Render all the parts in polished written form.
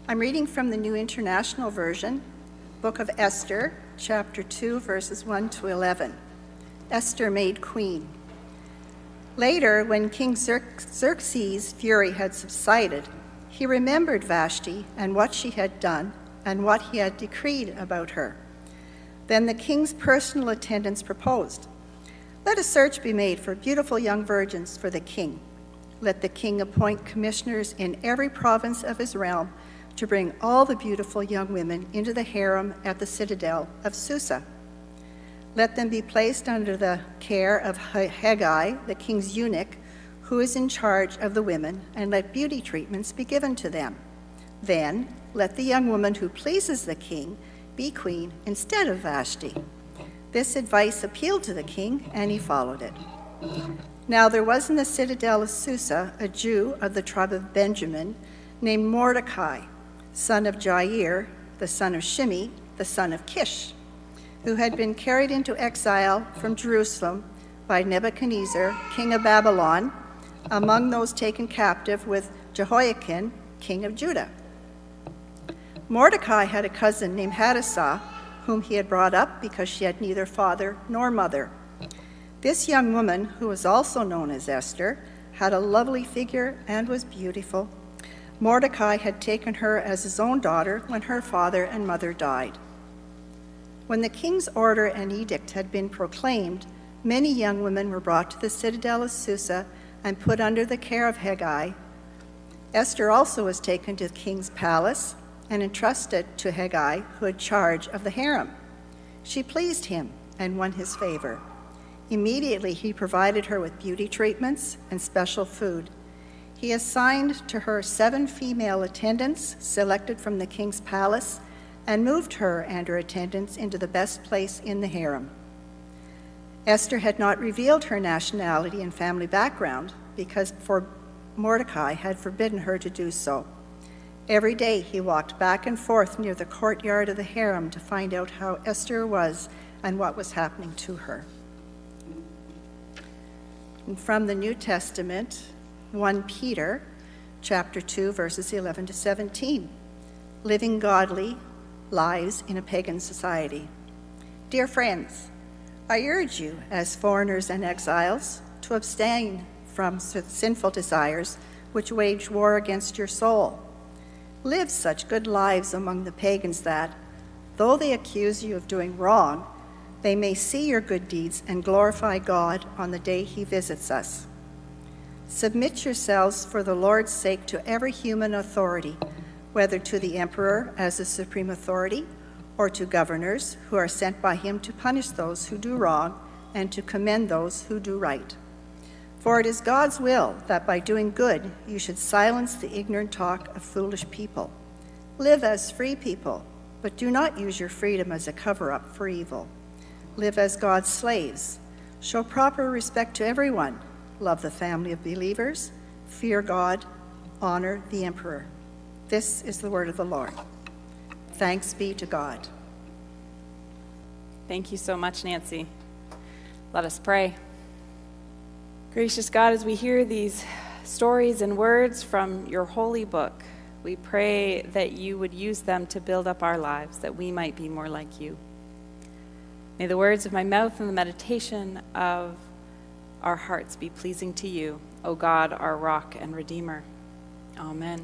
I'm reading from the New International Version, Book of Esther, chapter 2, verses 1 to 11. Esther made queen. Later, when King Xerxes' fury had subsided, he remembered Vashti and what she had done and what he had decreed about her. Then the king's personal attendants proposed, "Let a search be made for beautiful young virgins for the king. Let the king appoint commissioners in every province of his realm to bring all the beautiful young women into the harem at the citadel of Susa. Let them be placed under the care of Hegai, the king's eunuch, who is in charge of the women, and let beauty treatments be given to them. Then let the young woman who pleases the king be queen instead of Vashti." This advice appealed to the king, and he followed it. Now there was in the citadel of Susa a Jew of the tribe of Benjamin named Mordecai, son of Jair, the son of Shimei, the son of Kish, who had been carried into exile from Jerusalem by Nebuchadnezzar, king of Babylon, among those taken captive with Jehoiakim, king of Judah. Mordecai had a cousin named Hadassah, whom he had brought up because she had neither father nor mother. This young woman, who was also known as Esther, had a lovely figure and was beautiful. Mordecai had taken her as his own daughter when her father and mother died. When the king's order and edict had been proclaimed, many young women were brought to the citadel of Susa and put under the care of Hegai. Esther also was taken to the king's palace and entrusted to Hegai, who had charge of the harem. She pleased him and won his favor. Immediately he provided her with beauty treatments and special food. He assigned to her 7 female attendants selected from the king's palace and moved her and her attendants into the best place in the harem. Esther had not revealed her nationality and family background because Mordecai had forbidden her to do so. Every day he walked back and forth near the courtyard of the harem to find out how Esther was and what was happening to her. And from the New Testament, 1 Peter, chapter 2, verses 11 to 17, living godly lives in a pagan society. Dear friends, I urge you, as foreigners and exiles, to abstain from sinful desires which wage war against your soul. Live such good lives among the pagans that, though they accuse you of doing wrong, they may see your good deeds and glorify God on the day he visits us. Submit yourselves for the Lord's sake to every human authority, whether to the emperor as the supreme authority, or to governors who are sent by him to punish those who do wrong and to commend those who do right. For it is God's will that by doing good you should silence the ignorant talk of foolish people. Live as free people, but do not use your freedom as a cover-up for evil. Live as God's slaves. Show proper respect to everyone. Love the family of believers, fear God, honor the emperor. This is the word of the Lord. Thanks be to God. Thank you so much, Nancy. Let us pray. Gracious God, as we hear these stories and words from your holy book, we pray that you would use them to build up our lives, that we might be more like you. May the words of my mouth and the meditation of our hearts be pleasing to you, O God, our rock and redeemer. Amen.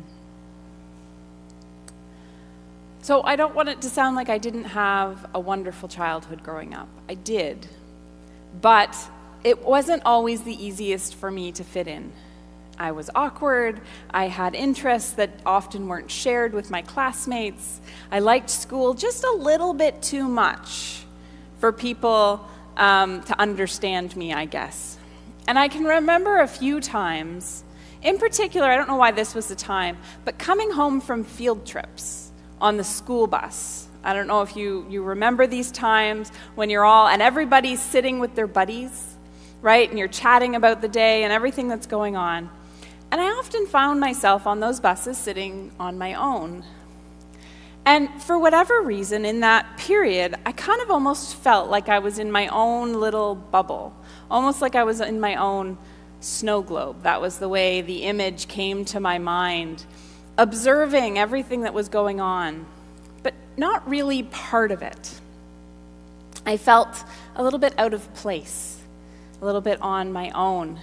So I don't want it to sound like I didn't have a wonderful childhood growing up. I did. But it wasn't always the easiest for me to fit in. I was awkward. I had interests that often weren't shared with my classmates. I liked school just a little bit too much for people to understand me, I guess. And I can remember a few times, in particular, I don't know why this was the time, but coming home from field trips on the school bus. I don't know if you remember these times when you're all, and everybody's sitting with their buddies, right? And you're chatting about the day and everything that's going on. And I often found myself on those buses sitting on my own. And for whatever reason, in that period, I kind of almost felt like I was in my own little bubble, almost like I was in my own snow globe. That was the way the image came to my mind. observing everything that was going on, but not really part of it. I felt a little bit out of place, a little bit on my own.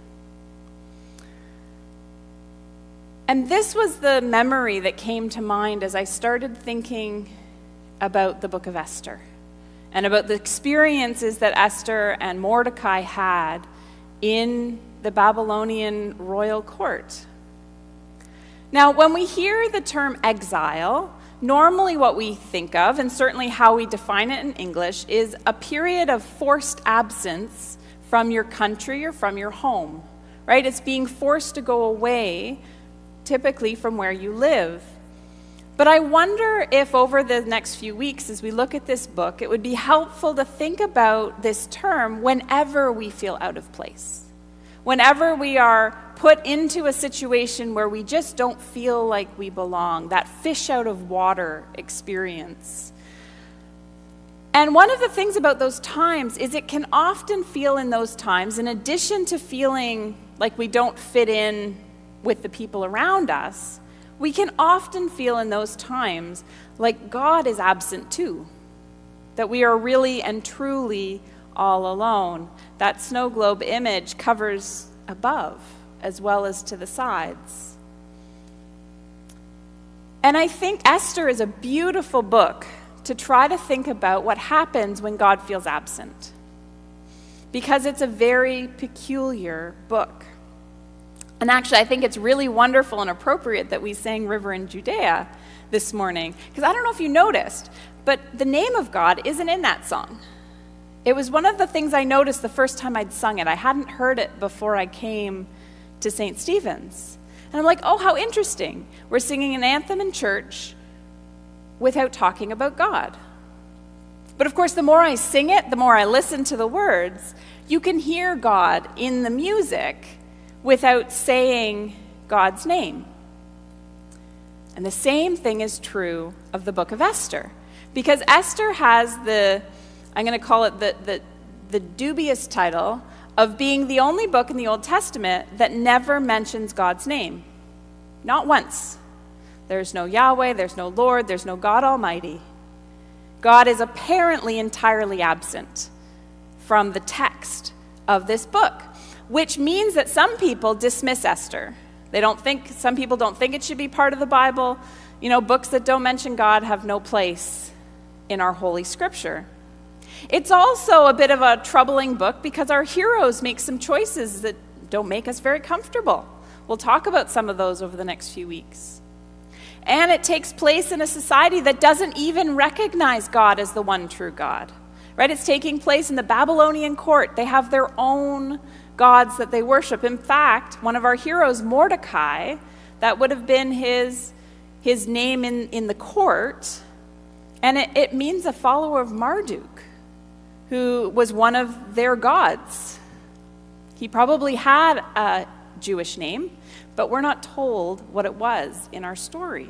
And this was the memory that came to mind as I started thinking about the book of Esther and about the experiences that Esther and Mordecai had in the Babylonian royal court. Now, when we hear the term exile, normally what we think of, and certainly how we define it in English, is a period of forced absence from your country or from your home, right? It's being forced to go away, typically from where you live. But I wonder if over the next few weeks, as we look at this book, it would be helpful to think about this term whenever we feel out of place. Whenever we are put into a situation where we just don't feel like we belong, that fish out of water experience. And one of the things about those times is it can often feel in those times, in addition to feeling like we don't fit in with the people around us, we can often feel in those times like God is absent too, that we are really and truly all alone. That snow globe image covers above as well as to the sides. And I think Esther is a beautiful book to try to think about what happens when God feels absent, because it's a very peculiar book. And actually, I think it's really wonderful and appropriate that we sang River in Judea this morning, because I don't know if you noticed, but the name of God isn't in that song. It was one of the things I noticed the first time I'd sung it. I hadn't heard it before I came to St. Stephen's. And I'm like, oh, how interesting. We're singing an anthem in church without talking about God. But of course, the more I sing it, the more I listen to the words, you can hear God in the music without saying God's name. And the same thing is true of the book of Esther, because Esther has I'm going to call it the dubious title of being the only book in the Old Testament that never mentions God's name. Not once. There's no Yahweh, there's no Lord, there's no God Almighty. God is apparently entirely absent from the text of this book, which means that some people dismiss Esther. Some people don't think it should be part of the Bible. You know, books that don't mention God have no place in our Holy Scripture. It's also a bit of a troubling book because our heroes make some choices that don't make us very comfortable. We'll talk about some of those over the next few weeks. And it takes place in a society that doesn't even recognize God as the one true God, right? It's taking place in the Babylonian court. They have their own gods that they worship. In fact, one of our heroes, Mordecai, that would have been his name in the court, and it means a follower of Marduk, who was one of their gods. He probably had a Jewish name, but we're not told what it was in our story.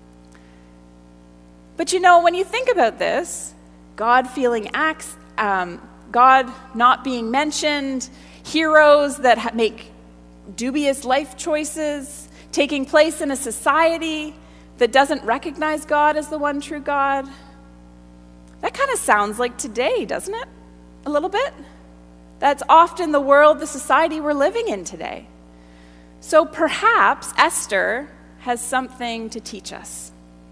But you know, when you think about this, God feeling acts, God not being mentioned, heroes that make dubious life choices, taking place in a society that doesn't recognize God as the one true God, that kind of sounds like today, doesn't it? A little bit? That's often the world, the society we're living in today. So perhaps Esther has something to teach us.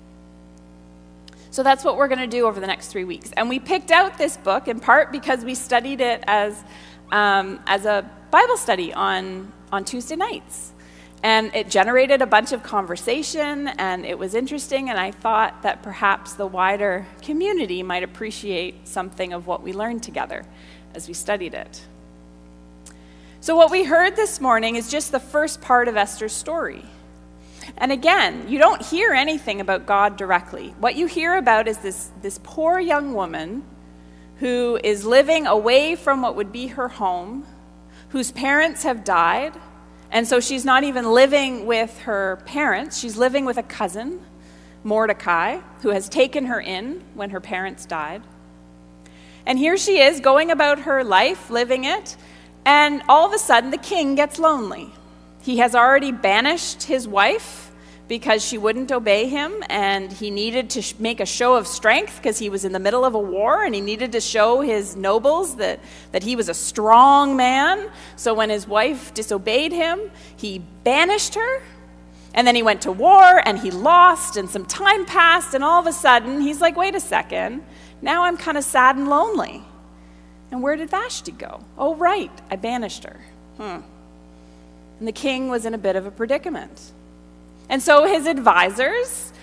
So that's what we're going to do over the next 3 weeks. And we picked out this book in part because we studied it as a Bible study on Tuesday nights. And it generated a bunch of conversation, and it was interesting, and I thought that perhaps the wider community might appreciate something of what we learned together as we studied it. So what we heard this morning is just the first part of Esther's story. And again, you don't hear anything about God directly. What you hear about is this poor young woman who is living away from what would be her home, whose parents have died, and so she's not even living with her parents. She's living with a cousin, Mordecai, who has taken her in when her parents died. And here she is going about her life, living it, and all of a sudden the king gets lonely. He has already banished his wife because she wouldn't obey him, and he needed to make a show of strength because he was in the middle of a war, and he needed to show his nobles that he was a strong man. So when his wife disobeyed him, he banished her, and then he went to war, and he lost, and some time passed, and all of a sudden, he's like, wait a second, now I'm kind of sad and lonely. And where did Vashti go? Oh, right, I banished her. And the king was in a bit of a predicament. And so his advisors,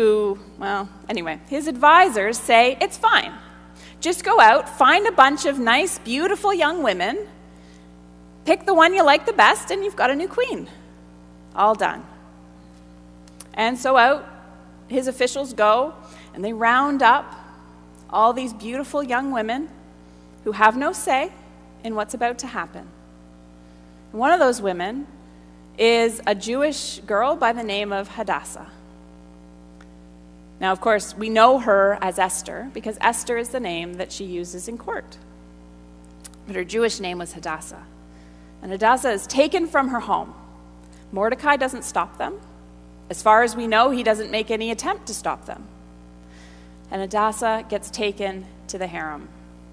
his advisors say, it's fine. Just go out, find a bunch of nice, beautiful young women, pick the one you like the best, and you've got a new queen. All done. And so out his officials go, and they round up all these beautiful young women who have no say in what's about to happen. One of those women is a Jewish girl by the name of Hadassah. Now, of course, we know her as Esther because Esther is the name that she uses in court. But her Jewish name was Hadassah. And Hadassah is taken from her home. Mordecai doesn't stop them. As far as we know, he doesn't make any attempt to stop them. And Hadassah gets taken to the harem.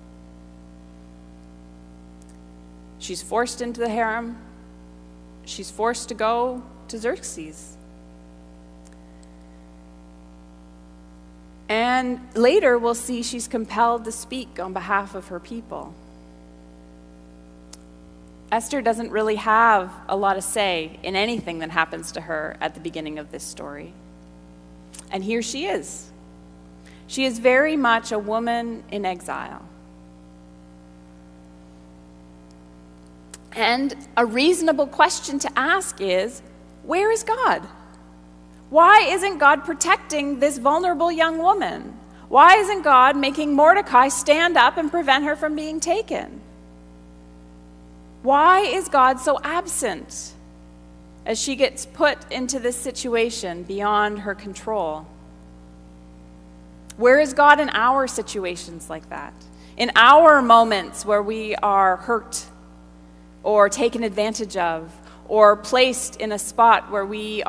She's forced into the harem. She's forced to go to Xerxes. And later we'll see she's compelled to speak on behalf of her people. Esther doesn't really have a lot of say in anything that happens to her at the beginning of this story. And here she is. She is very much a woman in exile. And a reasonable question to ask is, where is God? Why isn't God protecting this vulnerable young woman? Why isn't God making Mordecai stand up and prevent her from being taken? Why is God so absent as she gets put into this situation beyond her control? Where is God in our situations like that? In our moments where we are hurt or taken advantage of, or placed in a spot where we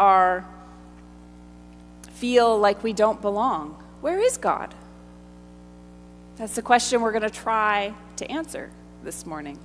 feel like we don't belong. Where is God? That's the question we're going to try to answer this morning.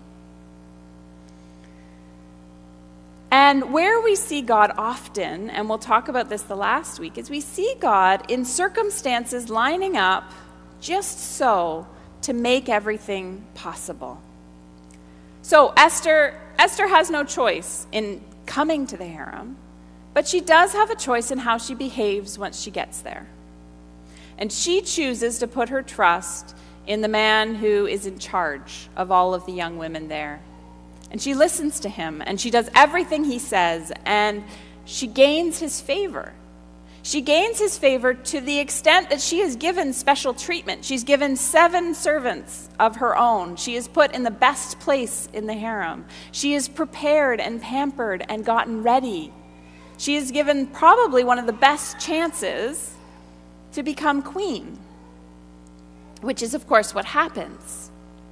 And where we see God often, and we'll talk about this the last week, is we see God in circumstances lining up just so to make everything possible. So Esther has no choice in coming to the harem, but she does have a choice in how she behaves once she gets there. And she chooses to put her trust in the man who is in charge of all of the young women there. And she listens to him, and she does everything he says, and she gains his favor. She gains his favor to the extent that she is given special treatment. She's given 7 servants of her own. She is put in the best place in the harem. She is prepared and pampered and gotten ready. She is given probably one of the best chances to become queen, which is, of course, what happens.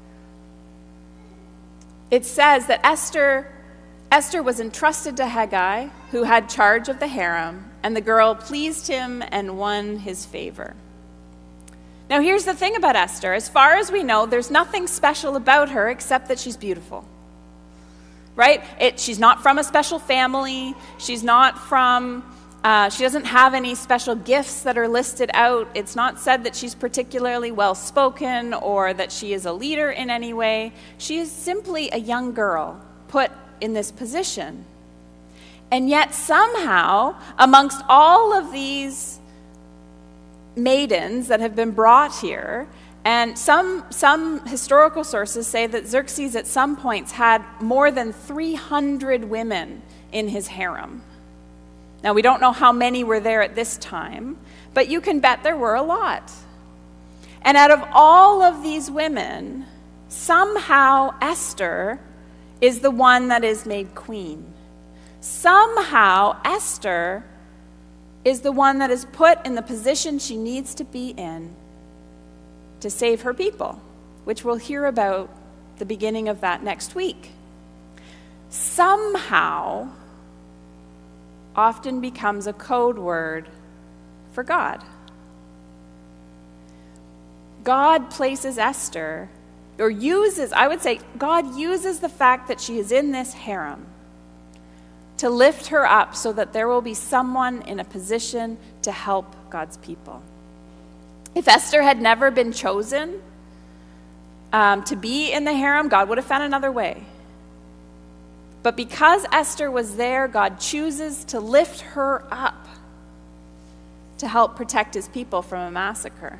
It says that Esther was entrusted to Haggai, who had charge of the harem, and the girl pleased him and won his favor. Now, here's the thing about Esther. As far as we know, there's nothing special about her except that she's beautiful. Right? She's not from a special family. She doesn't have any special gifts that are listed out. It's not said that she's particularly well-spoken or that she is a leader in any way. She is simply a young girl put in this position. And yet somehow, amongst all of these maidens that have been brought here, and some historical sources say that Xerxes at some points had more than 300 women in his harem. Now, we don't know how many were there at this time, but you can bet there were a lot. And out of all of these women, somehow Esther is the one that is made queen. Somehow Esther is the one that is put in the position she needs to be in to save her people, which we'll hear about the beginning of that next week. Somehow often becomes a code word for God. God places Esther, or uses, I would say, God uses the fact that she is in this harem to lift her up so that there will be someone in a position to help God's people. If Esther had never been chosen to be in the harem, God would have found another way. But because Esther was there, God chooses to lift her up to help protect his people from a massacre.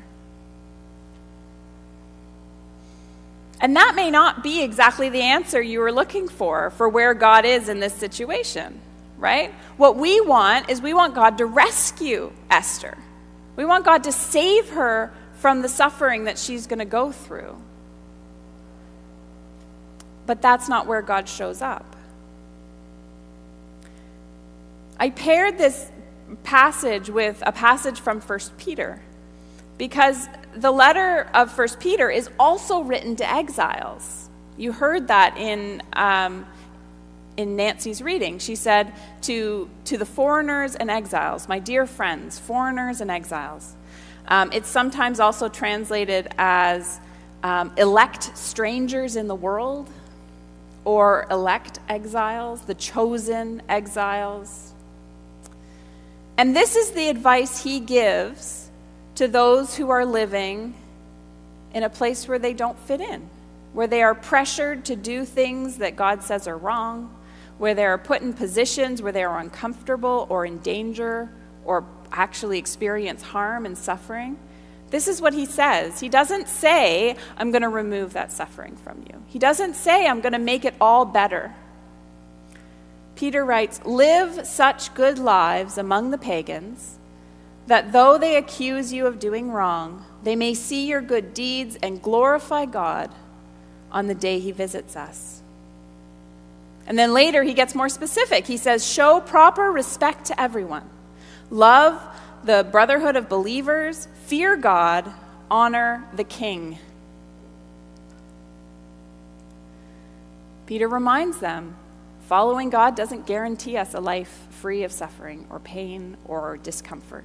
And that may not be exactly the answer you were looking for where God is in this situation, right? What we want is we want God to rescue Esther. We want God to save her from the suffering that she's going to go through. But that's not where God shows up. I paired this passage with a passage from 1 Peter because the letter of 1 Peter is also written to exiles. You heard that in Nancy's reading. She said, to the foreigners and exiles, my dear friends, foreigners and exiles. It's sometimes also translated as elect strangers in the world, or elect exiles, the chosen exiles. And this is the advice he gives to those who are living in a place where they don't fit in, where they are pressured to do things that God says are wrong, where they are put in positions where they are uncomfortable or in danger or actually experience harm and suffering. This is what he says. He doesn't say, I'm going to remove that suffering from you. He doesn't say, I'm going to make it all better. Peter writes, live such good lives among the pagans that though they accuse you of doing wrong, they may see your good deeds and glorify God on the day he visits us. And then later he gets more specific. He says, show proper respect to everyone. Love the brotherhood of believers. Fear God. Honor the king. Peter reminds them, following God doesn't guarantee us a life free of suffering or pain or discomfort.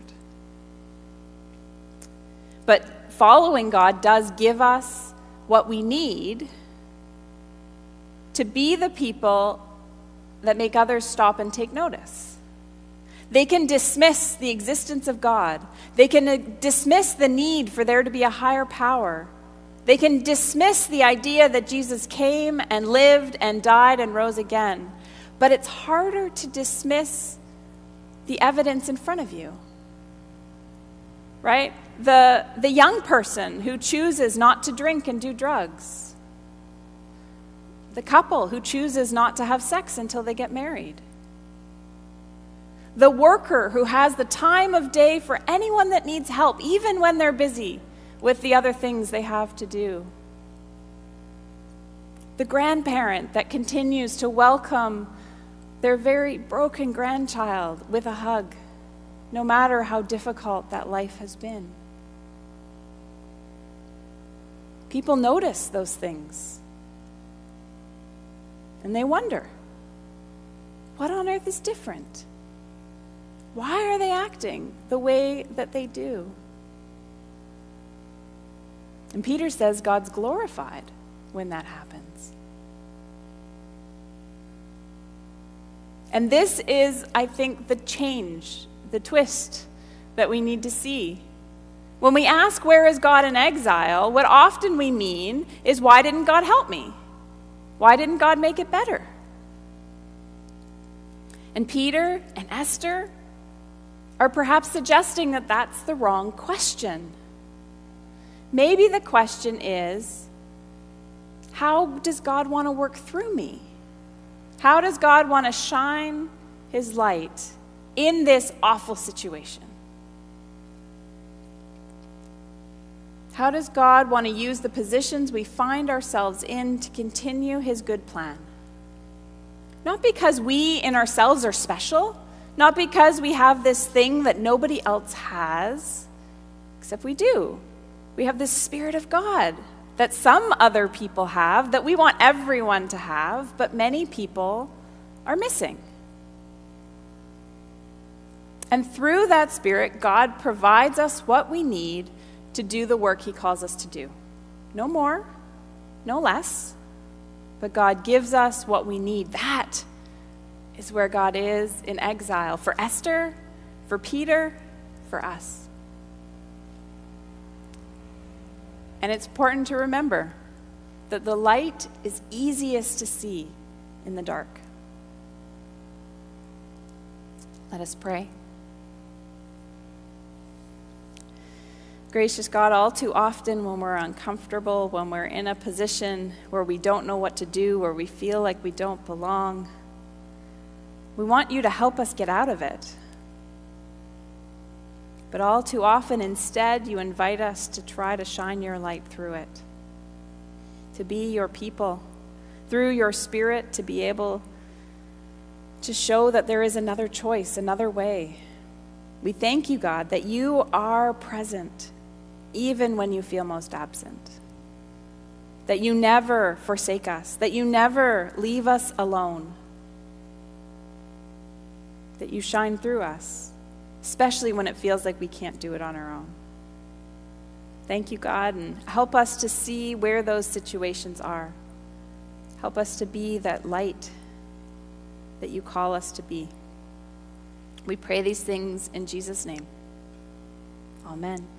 But following God does give us what we need to be the people that make others stop and take notice. They can dismiss the existence of God. They can dismiss the need for there to be a higher power. They can dismiss the idea that Jesus came and lived and died and rose again. But it's harder to dismiss the evidence in front of you. Right? The young person who chooses not to drink and do drugs. The couple who chooses not to have sex until they get married. The worker who has the time of day for anyone that needs help, even when they're busy with the other things they have to do. The grandparent that continues to welcome their very broken grandchild with a hug, no matter how difficult that life has been. People notice those things. And they wonder, what on earth is different? Why are they acting the way that they do? And Peter says God's glorified when that happens. And this is, I think, the change, the twist that we need to see. When we ask, where is God in exile, what often we mean is, why didn't God help me? Why didn't God make it better? And Peter and Esther are perhaps suggesting that that's the wrong question. Maybe the question is, how does God want to work through me? How does God want to shine his light in this awful situation? How does God want to use the positions we find ourselves in to continue his good plan? Not because we in ourselves are special, not because we have this thing that nobody else has, except we do. We have this Spirit of God that some other people have, that we want everyone to have, but many people are missing. And through that Spirit, God provides us what we need to do the work he calls us to do. No more, no less, but God gives us what we need. That is where God is in exile for Esther, for Peter, for us. And it's important to remember that the light is easiest to see in the dark. Let us pray. Gracious God, all too often when we're uncomfortable, when we're in a position where we don't know what to do, where we feel like we don't belong, we want you to help us get out of it. But all too often, instead, you invite us to try to shine your light through it, to be your people, through your Spirit, to be able to show that there is another choice, another way. We thank you, God, that you are present, even when you feel most absent, that you never forsake us, that you never leave us alone, that you shine through us, especially when it feels like we can't do it on our own. Thank you, God, and help us to see where those situations are. Help us to be that light that you call us to be. We pray these things in Jesus' name. Amen.